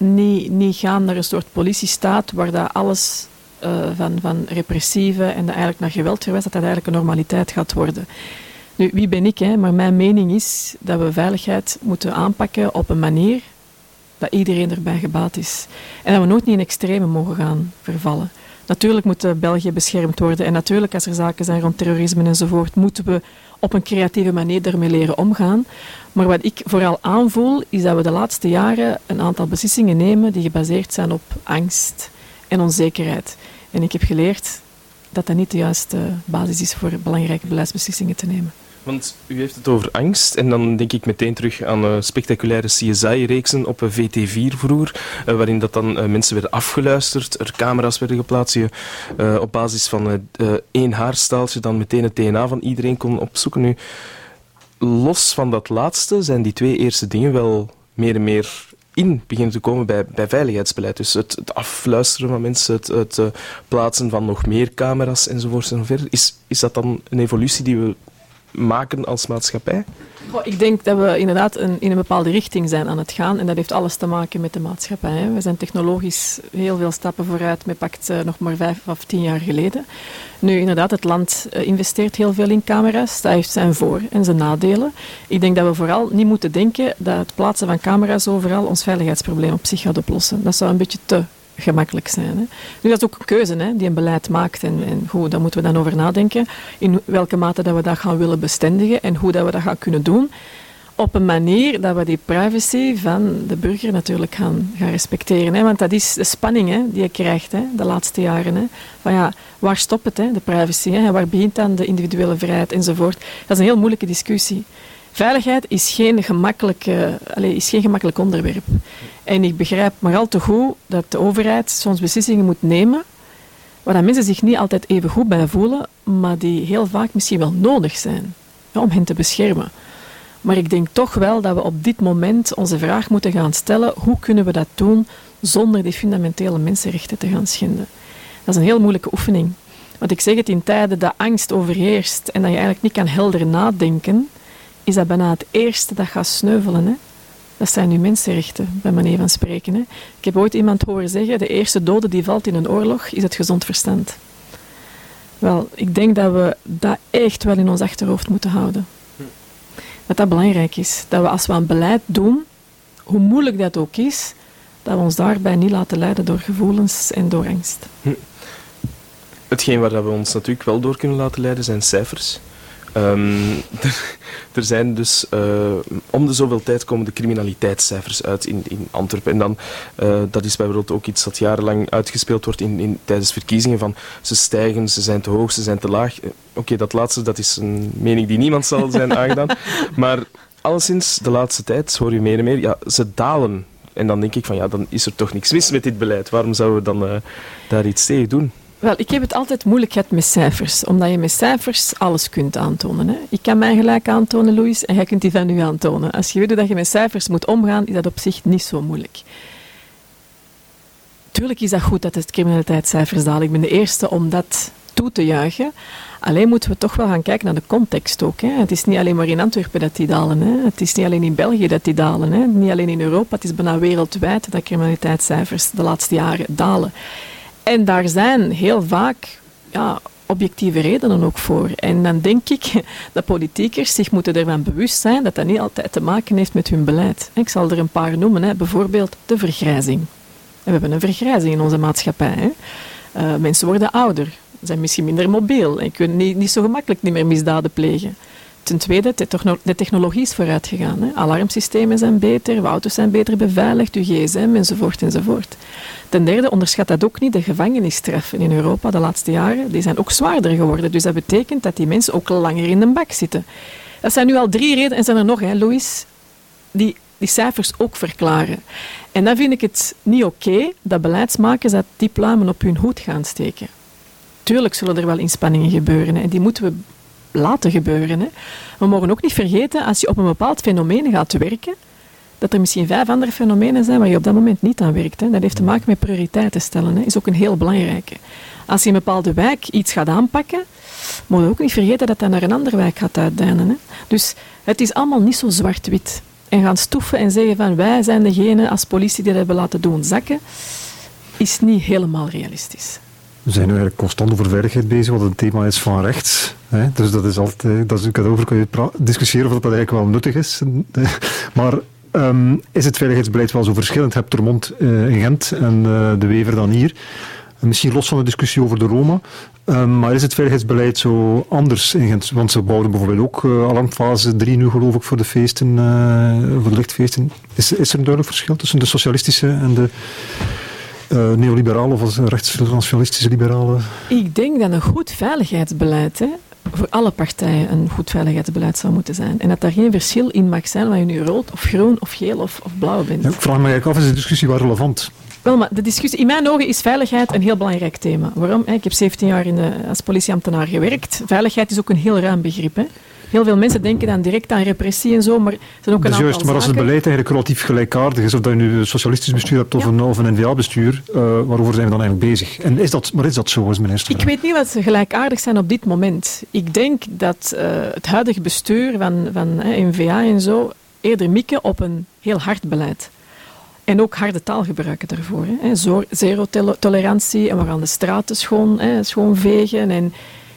niet gaan naar een soort politiestaat waar dat alles van repressieve en dat eigenlijk naar geweld verwijst, dat eigenlijk een normaliteit gaat worden. Nu, wie ben ik, hè? Maar mijn mening is dat we veiligheid moeten aanpakken op een manier dat iedereen erbij gebaat is. En dat we nooit niet in extreme mogen gaan vervallen. Natuurlijk moet België beschermd worden en natuurlijk als er zaken zijn rond terrorisme enzovoort, moeten we op een creatieve manier daarmee leren omgaan. Maar wat ik vooral aanvoel, is dat we de laatste jaren een aantal beslissingen nemen die gebaseerd zijn op angst en onzekerheid. En ik heb geleerd dat dat niet de juiste basis is voor belangrijke beleidsbeslissingen te nemen. Want u heeft het over angst en dan denk ik meteen terug aan spectaculaire CSI-reeksen op VT4 vroeger, waarin dat dan mensen werden afgeluisterd, er camera's werden geplaatst, je op basis van 1 haarstaaltje dan meteen het DNA van iedereen kon opzoeken. Nu, los van dat laatste zijn die 2 eerste dingen wel meer en meer in beginnen te komen bij veiligheidsbeleid. Dus het afluisteren van mensen, het plaatsen van nog meer camera's enzovoort en zo verder. Is dat dan een evolutie die we maken als maatschappij? Ik denk dat we inderdaad in een bepaalde richting zijn aan het gaan en dat heeft alles te maken met de maatschappij. Hè. We zijn technologisch heel veel stappen vooruit met pakt nog maar 5 of 10 jaar geleden. Nu inderdaad, het land investeert heel veel in camera's. Dat heeft zijn voor- en zijn nadelen. Ik denk dat we vooral niet moeten denken dat het plaatsen van camera's overal ons veiligheidsprobleem op zich gaat oplossen. Dat zou een beetje te gemakkelijk zijn. Hè. Nu, dat is ook een keuze hè, die een beleid maakt. En goed, daar moeten we dan over nadenken. In welke mate dat we dat gaan willen bestendigen en hoe dat we dat gaan kunnen doen. Op een manier dat we die privacy van de burger natuurlijk gaan respecteren. Hè. Want dat is de spanning hè, die je krijgt hè, de laatste jaren. Hè. Van ja, waar stopt het, hè, de privacy? Hè, en waar begint dan de individuele vrijheid enzovoort? Dat is een heel moeilijke discussie. Veiligheid is geen gemakkelijk onderwerp. En ik begrijp maar al te goed dat de overheid soms beslissingen moet nemen waar mensen zich niet altijd even goed bij voelen, maar die heel vaak misschien wel nodig zijn om hen te beschermen. Maar ik denk toch wel dat we op dit moment onze vraag moeten gaan stellen: hoe kunnen we dat doen zonder die fundamentele mensenrechten te gaan schenden? Dat is een heel moeilijke oefening. Want ik zeg het, in tijden dat angst overheerst en dat je eigenlijk niet kan helder nadenken, is dat bijna het eerste dat gaat sneuvelen. Hè? Dat zijn nu mensenrechten, bij manier van spreken. Hè? Ik heb ooit iemand horen zeggen, de eerste dode die valt in een oorlog is het gezond verstand. Wel, ik denk dat we dat echt wel in ons achterhoofd moeten houden. Dat dat belangrijk is. Dat we als we een beleid doen, hoe moeilijk dat ook is, dat we ons daarbij niet laten leiden door gevoelens en door angst. Hetgeen waar we ons natuurlijk wel door kunnen laten leiden zijn cijfers. Er zijn dus om de zoveel tijd komen de criminaliteitscijfers uit in Antwerpen. En dan, dat is bijvoorbeeld ook iets dat jarenlang uitgespeeld wordt tijdens verkiezingen van ze stijgen, ze zijn te hoog, ze zijn te laag. Oké, dat laatste dat is een mening die niemand zal zijn aangedaan. Maar alleszins de laatste tijd hoor je meer en meer, ja, ze dalen. En dan denk ik van ja, dan is er toch niks mis met dit beleid. Waarom zouden we dan daar iets tegen doen? Wel, ik heb het altijd moeilijk gehad met cijfers, omdat je met cijfers alles kunt aantonen. Hè. Ik kan mij gelijk aantonen, Louis, en jij kunt die van u aantonen. Als je weet dat je met cijfers moet omgaan, is dat op zich niet zo moeilijk. Tuurlijk is dat goed dat het criminaliteitscijfers dalen. Ik ben de eerste om dat toe te juichen. Alleen moeten we toch wel gaan kijken naar de context ook. Hè. Het is niet alleen maar in Antwerpen dat die dalen. Hè. Het is niet alleen in België dat die dalen. Hè. Niet alleen in Europa, het is bijna wereldwijd dat criminaliteitscijfers de laatste jaren dalen. En daar zijn heel vaak objectieve redenen ook voor. En dan denk ik dat politiekers zich moeten ervan bewust zijn dat dat niet altijd te maken heeft met hun beleid. Ik zal er een paar noemen. Hè. Bijvoorbeeld de vergrijzing. En we hebben een vergrijzing in onze maatschappij. Hè. Mensen worden ouder, zijn misschien minder mobiel en kunnen niet zo gemakkelijk niet meer misdaden plegen. Ten tweede, de technologie is vooruit gegaan. Hè. Alarmsystemen zijn beter, de auto's zijn beter beveiligd, uw gsm enzovoort enzovoort. Ten derde, onderschat dat ook niet, de gevangenisstraffen in Europa de laatste jaren, die zijn ook zwaarder geworden. Dus dat betekent dat die mensen ook langer in de bak zitten. Dat zijn nu al 3 redenen, en zijn er nog, hè, Louis, die cijfers ook verklaren. En dan vind ik het niet oké dat beleidsmakers dat die pluimen op hun hoed gaan steken. Tuurlijk zullen er wel inspanningen gebeuren, hè, en die moeten we laten gebeuren. Hè. We mogen ook niet vergeten, als je op een bepaald fenomeen gaat werken, dat er misschien 5 andere fenomenen zijn waar je op dat moment niet aan werkt. Hè. Dat heeft te maken met prioriteiten stellen. Hè. Is ook een heel belangrijke. Als je in een bepaalde wijk iets gaat aanpakken, moet je ook niet vergeten dat dat naar een andere wijk gaat uitdijnen. Hè. Dus het is allemaal niet zo zwart-wit. en gaan stoeven en zeggen van wij zijn degene als politie die dat hebben laten doen zakken, is niet helemaal realistisch. We zijn nu eigenlijk constant over veiligheid bezig, wat een thema is van rechts. Hè? Dus dat is altijd, daarover kun je discussiëren of dat eigenlijk wel nuttig is. Maar is het veiligheidsbeleid wel zo verschillend? Je hebt Termont in Gent en De Wever dan hier. Misschien los van de discussie over de Roma. Maar is het veiligheidsbeleid zo anders in Gent? Want ze bouwden bijvoorbeeld ook alarmfase 3 nu, geloof ik, voor de feesten, voor de lichtfeesten. Is er een duidelijk verschil tussen de socialistische en de neoliberale of rechtsnationalistische liberalen? Ik denk dat een goed veiligheidsbeleid voor alle partijen een goed veiligheidsbeleid zou moeten zijn. En dat daar geen verschil in mag zijn of je nu rood of groen of geel of blauw bent. Ja, ik vraag me eigenlijk af, is de discussie wel relevant? Wel, maar de discussie, in mijn ogen is veiligheid een heel belangrijk thema. Waarom? Ik heb 17 jaar als politieambtenaar gewerkt. Veiligheid is ook een heel ruim begrip. Heel veel mensen denken dan direct aan repressie en zo, maar er zijn ook een aantal juist, maar als het beleid eigenlijk relatief gelijkaardig is, of dat je nu een socialistisch bestuur hebt of een N-VA-bestuur, waarover zijn we dan eigenlijk bezig? En is dat zo, is mijn eerste vraag? Ik weet niet wat ze gelijkaardig zijn op dit moment. Ik denk dat het huidige bestuur van N-VA en zo eerder mikken op een heel hard beleid. En ook harde taal gebruiken daarvoor. Zero tolerantie en we gaan de straten schoonvegen en...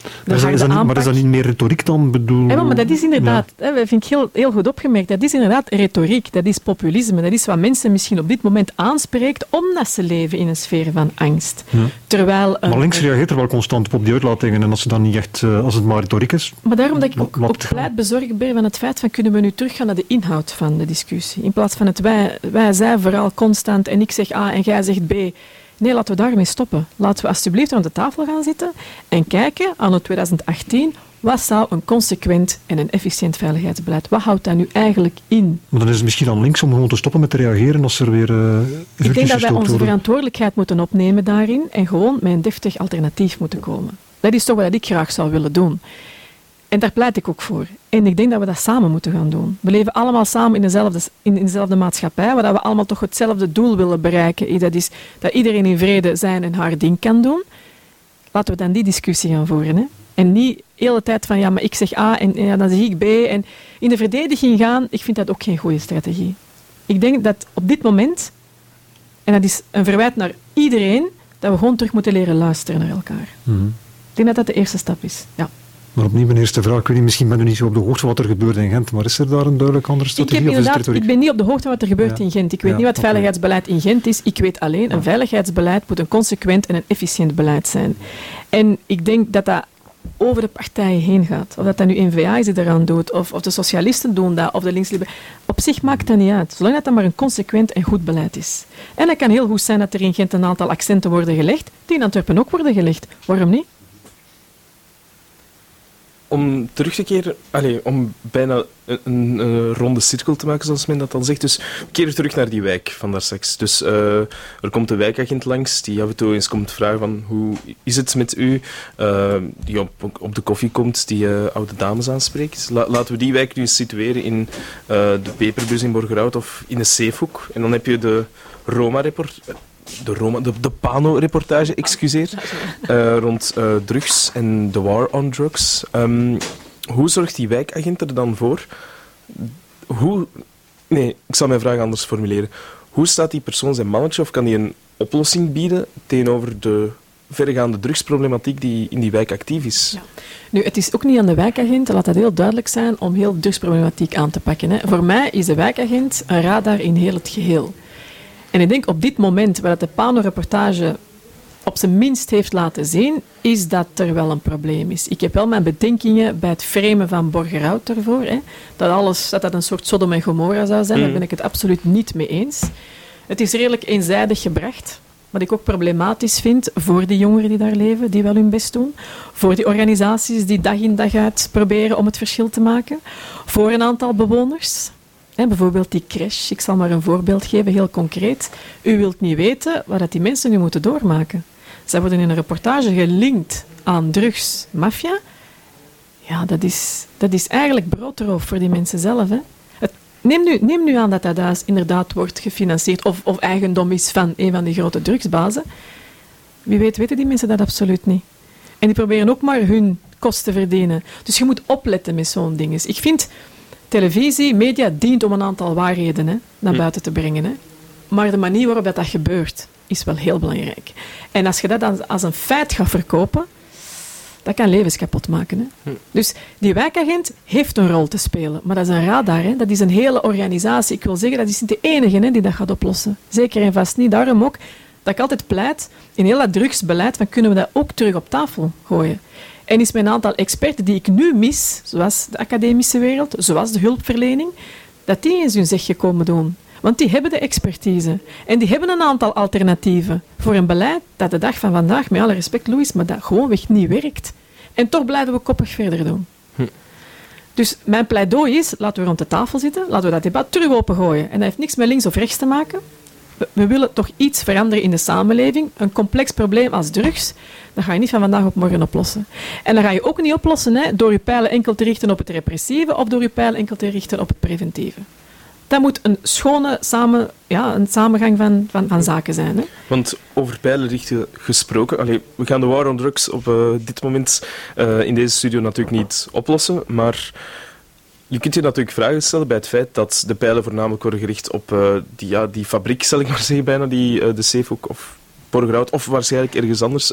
Maar is dat niet meer retoriek dan? Maar dat is inderdaad, dat vind ik heel goed opgemerkt, dat is inderdaad retoriek, dat is populisme, dat is wat mensen misschien op dit moment aanspreekt, omdat ze leven in een sfeer van angst. Ja. Terwijl, maar links reageert er wel constant op die uitlatingen en als het dan niet echt, als het maar retoriek is. Maar daarom dat ik ook pleit bezorgd ben van het feit van kunnen we nu teruggaan naar de inhoud van de discussie. In plaats van het wij zij vooral constant en ik zeg A en jij zegt B. Nee, laten we daarmee stoppen. Laten we alsjeblieft aan de tafel gaan zitten en kijken aan 2018, wat zou een consequent en een efficiënt veiligheidsbeleid, wat houdt dat nu eigenlijk in? Maar dan is het misschien aan links om gewoon te stoppen met te reageren als er weer ik denk dat wij onze verantwoordelijkheid moeten opnemen daarin en gewoon met een deftig alternatief moeten komen. Dat is toch wat ik graag zou willen doen. En daar pleit ik ook voor. En ik denk dat we dat samen moeten gaan doen. We leven allemaal samen in dezelfde maatschappij, waar we allemaal toch hetzelfde doel willen bereiken. Dat is dat iedereen in vrede zijn en haar ding kan doen. Laten we dan die discussie gaan voeren. Hè? En niet de hele tijd van, ja, maar ik zeg A en dan zeg ik B. En in de verdediging gaan, ik vind dat ook geen goede strategie. Ik denk dat op dit moment, en dat is een verwijt naar iedereen, dat we gewoon terug moeten leren luisteren naar elkaar. Mm-hmm. Ik denk dat dat de eerste stap is, ja. Maar opnieuw mijn eerste vraag, ik weet niet, misschien ben je niet zo op de hoogte wat er gebeurt in Gent, maar is er daar een duidelijk andere strategie? Ik ben niet op de hoogte wat er gebeurt in Gent. Ik weet niet wat het veiligheidsbeleid in Gent is. Ik weet alleen, een veiligheidsbeleid moet een consequent en een efficiënt beleid zijn. En ik denk dat dat over de partijen heen gaat. Of dat nu N-VA is die eraan doet, of de socialisten doen dat, of de linksliberalen. Op zich maakt dat niet uit, zolang dat maar een consequent en goed beleid is. En het kan heel goed zijn dat er in Gent een aantal accenten worden gelegd, die in Antwerpen ook worden gelegd. Waarom niet? Om terug te keren, om bijna een ronde cirkel te maken, zoals men dat dan zegt. Dus we keren terug naar die wijk van daarstraks. Dus er komt een wijkagent langs die af en toe eens komt vragen van hoe is het met u? Die op de koffie komt, die oude dames aanspreekt. Laten we die wijk nu eens situeren in de Peperbus in Borgerhout of in de Zeefhoek. En dan heb je de de Pano-reportage, excuseer, rond drugs en de war on drugs. Hoe zorgt die wijkagent er dan voor? Ik zal mijn vraag anders formuleren. Hoe staat die persoon zijn mannetje of kan die een oplossing bieden tegenover de verregaande drugsproblematiek die in die wijk actief is? Ja. Nu, het is ook niet aan de wijkagent, laat dat heel duidelijk zijn, om heel drugsproblematiek aan te pakken. Hè. Voor mij is de wijkagent een radar in heel het geheel. En ik denk op dit moment, waar de Pano-reportage op zijn minst heeft laten zien, is dat er wel een probleem is. Ik heb wel mijn bedenkingen bij het framen van Borgerhout ervoor. Hè. Dat een soort Sodom en Gomorra zou zijn, daar ben ik het absoluut niet mee eens. Het is redelijk eenzijdig gebracht, wat ik ook problematisch vind voor die jongeren die daar leven, die wel hun best doen. Voor die organisaties die dag in dag uit proberen om het verschil te maken. Voor een aantal bewoners. Bijvoorbeeld die crash, ik zal maar een voorbeeld geven, heel concreet. U wilt niet weten wat die mensen nu moeten doormaken. Zij worden in een reportage gelinkt aan drugs, maffia. Ja, dat is eigenlijk broodroof voor die mensen zelf. Hè. Neem nu aan dat huis inderdaad wordt gefinancierd of eigendom is van een van die grote drugsbazen. Wie weet weten die mensen dat absoluut niet. En die proberen ook maar hun kosten te verdienen. Dus je moet opletten met zo'n dingen. Ik vind... televisie, media, dient om een aantal waarheden naar buiten te brengen. Hè. Maar de manier waarop dat gebeurt, is wel heel belangrijk. En als je dat dan als een feit gaat verkopen, dat kan levens kapot maken. Hè. Dus die wijkagent heeft een rol te spelen. Maar dat is een radar. Hè. Dat is een hele organisatie. Ik wil zeggen, dat is niet de enige die dat gaat oplossen. Zeker en vast niet. Daarom ook dat ik altijd pleit, in heel dat drugsbeleid, van kunnen we dat ook terug op tafel gooien. En is met een aantal experten die ik nu mis, zoals de academische wereld, zoals de hulpverlening, dat die eens hun zegje komen doen. Want die hebben de expertise. En die hebben een aantal alternatieven voor een beleid dat de dag van vandaag, met alle respect, Louis, maar dat gewoonweg niet werkt. En toch blijven we koppig verder doen. Dus mijn pleidooi is, laten we rond de tafel zitten, laten we dat debat terug opengooien. En dat heeft niks met links of rechts te maken. We willen toch iets veranderen in de samenleving. Een complex probleem als drugs, dat ga je niet van vandaag op morgen oplossen. En dat ga je ook niet oplossen door je pijlen enkel te richten op het repressieve of door je pijlen enkel te richten op het preventieve. Dat moet een schone een samengang van zaken zijn. Hè? Want over pijlen richten gesproken, we gaan de war on drugs op dit moment in deze studio natuurlijk niet oplossen, maar je kunt je natuurlijk vragen stellen bij het feit dat de pijlen voornamelijk worden gericht op die fabriek, zal ik maar zeggen bijna, die de Zeefouk of Borgerhout of waarschijnlijk ergens anders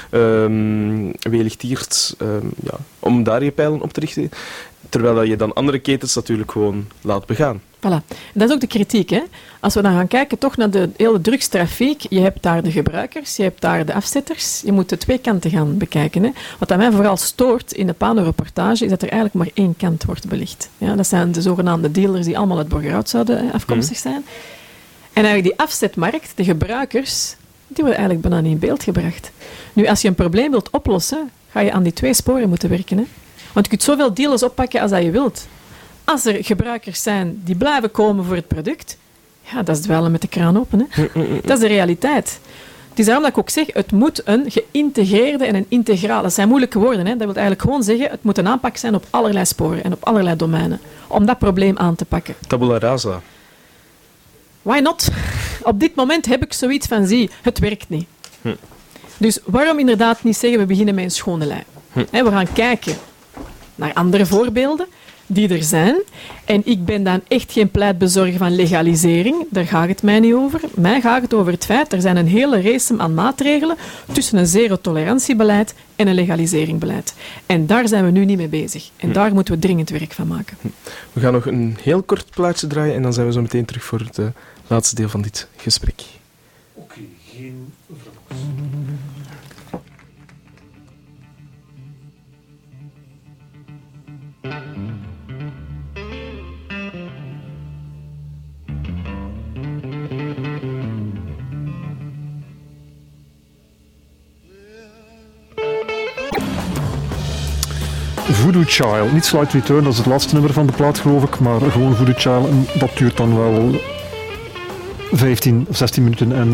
Welig-Tiert, om daar je pijlen op te richten. Terwijl dat je dan andere ketens natuurlijk gewoon laat begaan. Voilà. Dat is ook de kritiek. Hè? Als we dan gaan kijken toch naar de hele drugstrafiek, je hebt daar de gebruikers, je hebt daar de afzetters. Je moet de twee kanten gaan bekijken. Hè? Wat aan mij vooral stoort in de Pano-reportage is dat er eigenlijk maar één kant wordt belicht. Ja, dat zijn de zogenaamde dealers die allemaal uit Borgerhout zouden afkomstig zijn. En eigenlijk die afzetmarkt, de gebruikers, die worden eigenlijk bijna niet in beeld gebracht. Nu, als je een probleem wilt oplossen, ga je aan die twee sporen moeten werken. Hè? Want je kunt zoveel dealers oppakken als dat je wilt. Als er gebruikers zijn die blijven komen voor het product, ja, dat is dweilen met de kraan open. Hè? Dat is de realiteit. Het is daarom dat ik ook zeg, het moet een geïntegreerde en een integrale. Dat zijn moeilijke woorden. Hè? Dat wil eigenlijk gewoon zeggen, het moet een aanpak zijn op allerlei sporen en op allerlei domeinen. Om dat probleem aan te pakken. Tabula rasa. Why not? Op dit moment heb ik zoiets van, het werkt niet. Dus waarom inderdaad niet zeggen, we beginnen met een schone lijn? We gaan kijken naar andere voorbeelden die er zijn. En ik ben dan echt geen pleitbezorger van legalisering. Daar gaat het mij niet over. Mij gaat het over het feit, er zijn een hele race aan maatregelen tussen een zero-tolerantiebeleid en een legaliseringmbeleid. En daar zijn we nu niet mee bezig. En daar moeten we dringend werk van maken. We gaan nog een heel kort plaatje draaien en dan zijn we zo meteen terug voor het laatste deel van dit gesprek. Oké, geen vraag. Voodoo Child, niet Slight Return, dat is het laatste nummer van de plaat geloof ik, maar gewoon Voodoo Child en dat duurt dan wel 15 of 16 minuten en...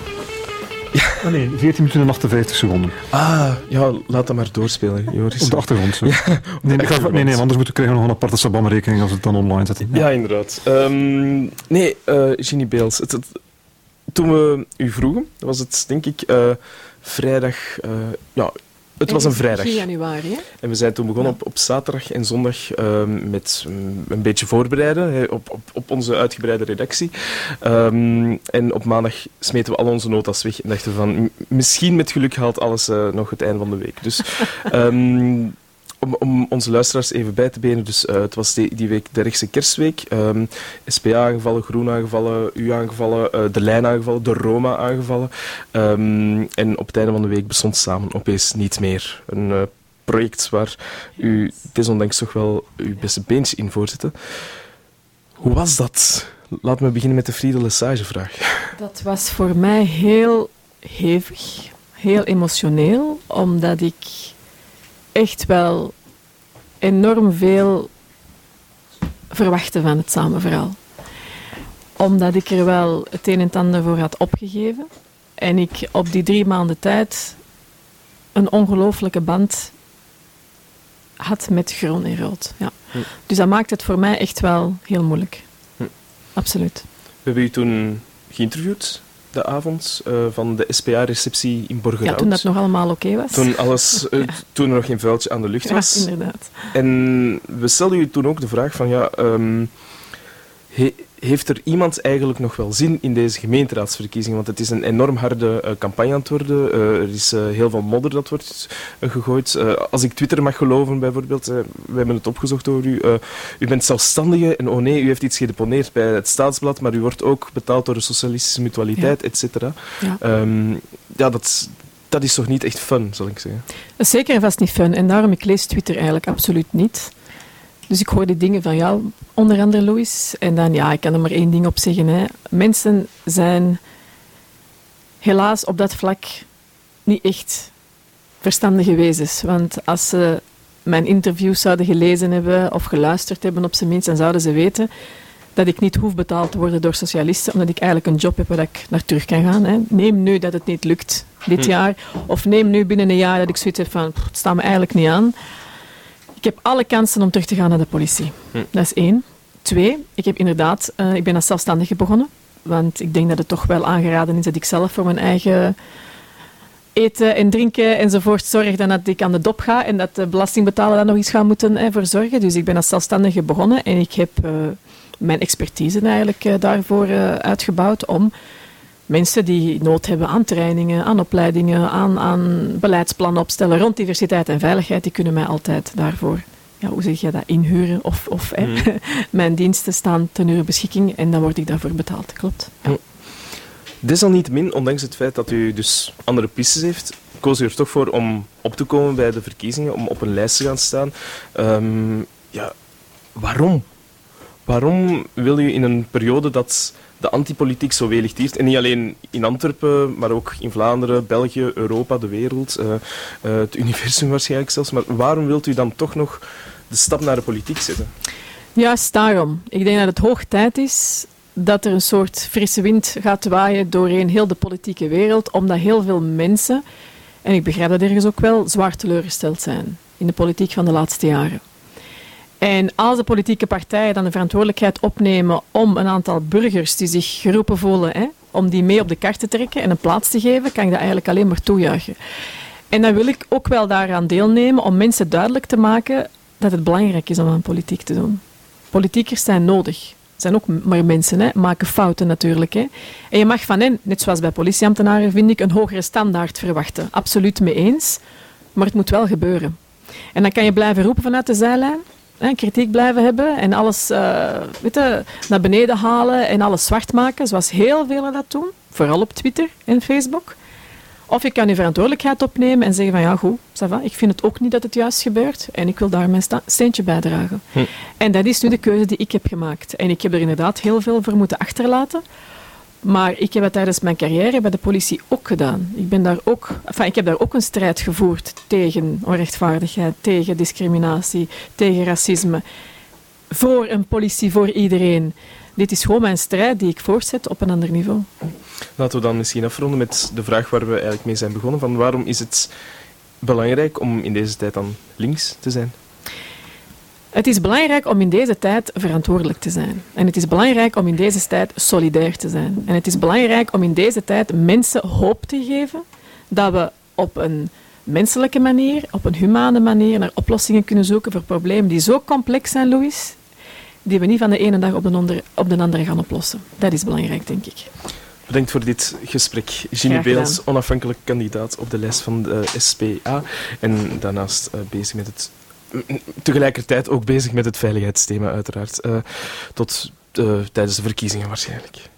14 minuten en 58 seconden. Ja, laat dat maar doorspelen, Joris. Op de achtergrond. Zo. Ja, nee, anders krijgen we nog een aparte Sabam-rekening als we het dan online zetten. Ja, inderdaad. Ginny Beels, toen we u vroegen, was het denk ik vrijdag... Het was een vrijdag. 3 januari. Hè? En we zijn toen begonnen op zaterdag en zondag met een beetje voorbereiden op onze uitgebreide redactie. En op maandag smeten we al onze notas weg en dachten van misschien met geluk haalt alles nog het einde van de week. Dus om onze luisteraars even bij te benen, dus het was die week de rechtse kerstweek. SPA aangevallen, Groen aangevallen, U aangevallen, De Lijn aangevallen, de Roma aangevallen. En op het einde van de week bestond Samen opeens niet meer. Een project waar u desondanks toch wel uw beste beentje in voorzette. Hoe was dat? Laten we beginnen met de Friede Lesage-vraag. Dat was voor mij heel hevig, heel emotioneel, omdat ik echt wel enorm veel verwachtte van het Samenverhaal. Omdat ik er wel het een en het ander voor had opgegeven. En ik op die 3 maanden tijd een ongelooflijke band had met Groen en Rood. Ja. Dus dat maakt het voor mij echt wel heel moeilijk. Absoluut. We hebben u toen geïnterviewd de avond van de SPA-receptie in Borgerhout. Ja, toen dat nog allemaal oké was. Toen er nog geen vuiltje aan de lucht was. Ja, inderdaad. En we stelden u toen ook de vraag van, heeft er iemand eigenlijk nog wel zin in deze gemeenteraadsverkiezingen? Want het is een enorm harde campagne aan het worden. Er is heel veel modder dat wordt gegooid. Als ik Twitter mag geloven, bijvoorbeeld, we hebben het opgezocht door u. U bent zelfstandige en oh nee, u heeft iets gedeponeerd bij het Staatsblad, maar u wordt ook betaald door de Socialistische Mutualiteit, et cetera. Ja, dat is toch niet echt fun, zal ik zeggen? Dat is zeker en vast niet fun. En daarom, ik lees Twitter eigenlijk absoluut niet. Dus ik hoor die dingen van jou, onder andere Louis. En dan, ik kan er maar één ding op zeggen. Hè. Mensen zijn helaas op dat vlak niet echt verstandige wezens. Want als ze mijn interviews zouden gelezen hebben of geluisterd hebben op zijn minst, dan zouden ze weten dat ik niet hoef betaald te worden door socialisten, omdat ik eigenlijk een job heb waar ik naar terug kan gaan. Hè. Neem nu dat het niet lukt dit jaar, of neem nu binnen een jaar dat ik zoiets heb van, het staat me eigenlijk niet aan. Ik heb alle kansen om terug te gaan naar de politie. Dat is 1. 2, ik ben als zelfstandige begonnen. Want ik denk dat het toch wel aangeraden is dat ik zelf voor mijn eigen eten en drinken enzovoort zorg dan dat ik aan de dop ga en dat de belastingbetaler daar nog eens gaat moeten voor zorgen. Dus ik ben als zelfstandige begonnen en ik heb mijn expertise eigenlijk daarvoor uitgebouwd om mensen die nood hebben aan trainingen, aan opleidingen, aan beleidsplannen opstellen rond diversiteit en veiligheid, die kunnen mij altijd daarvoor, hoe zeg je dat, inhuren of mijn diensten staan ten uw beschikking en dan word ik daarvoor betaald. Klopt. Ja. Desalniettemin, ondanks het feit dat u dus andere pistes heeft, koos u er toch voor om op te komen bij de verkiezingen, om op een lijst te gaan staan. Waarom? Waarom wil u in een periode dat de antipolitiek zo welig tiert, en niet alleen in Antwerpen, maar ook in Vlaanderen, België, Europa, de wereld, het universum waarschijnlijk zelfs, maar waarom wilt u dan toch nog de stap naar de politiek zetten? Juist daarom. Ik denk dat het hoog tijd is dat er een soort frisse wind gaat waaien doorheen heel de politieke wereld, omdat heel veel mensen, en ik begrijp dat ergens ook wel, zwaar teleurgesteld zijn in de politiek van de laatste jaren. En als de politieke partijen dan de verantwoordelijkheid opnemen om een aantal burgers die zich geroepen voelen, om die mee op de kar te trekken en een plaats te geven, kan ik dat eigenlijk alleen maar toejuichen. En dan wil ik ook wel daaraan deelnemen om mensen duidelijk te maken dat het belangrijk is om aan politiek te doen. Politiekers zijn nodig. Zijn ook maar mensen, maken fouten natuurlijk. En je mag van hen, net zoals bij politieambtenaren, vind ik, een hogere standaard verwachten. Absoluut mee eens, maar het moet wel gebeuren. En dan kan je blijven roepen vanuit de zijlijn, kritiek blijven hebben en alles naar beneden halen en alles zwart maken, zoals heel velen dat doen, vooral op Twitter en Facebook. Of je kan je verantwoordelijkheid opnemen en zeggen van ja goed, ça va, ik vind het ook niet dat het juist gebeurt en ik wil daar mijn steentje bijdragen. En dat is nu de keuze die ik heb gemaakt. En ik heb er inderdaad heel veel voor moeten achterlaten. Maar ik heb het tijdens mijn carrière bij de politie ook gedaan. Ik heb daar ook een strijd gevoerd tegen onrechtvaardigheid, tegen discriminatie, tegen racisme. Voor een politie, voor iedereen. Dit is gewoon mijn strijd die ik voortzet op een ander niveau. Laten we dan misschien afronden met de vraag waar we eigenlijk mee zijn begonnen. Van waarom is het belangrijk om in deze tijd dan links te zijn? Het is belangrijk om in deze tijd verantwoordelijk te zijn. En het is belangrijk om in deze tijd solidair te zijn. En het is belangrijk om in deze tijd mensen hoop te geven dat we op een menselijke manier, op een humane manier naar oplossingen kunnen zoeken voor problemen die zo complex zijn, Louis, die we niet van de ene dag op de andere gaan oplossen. Dat is belangrijk, denk ik. Bedankt voor dit gesprek. Ginny Beels, onafhankelijk kandidaat op de lijst van de SPA. En daarnaast bezig met het... Tegelijkertijd ook bezig met het veiligheidsthema, uiteraard. Tot tijdens de verkiezingen waarschijnlijk.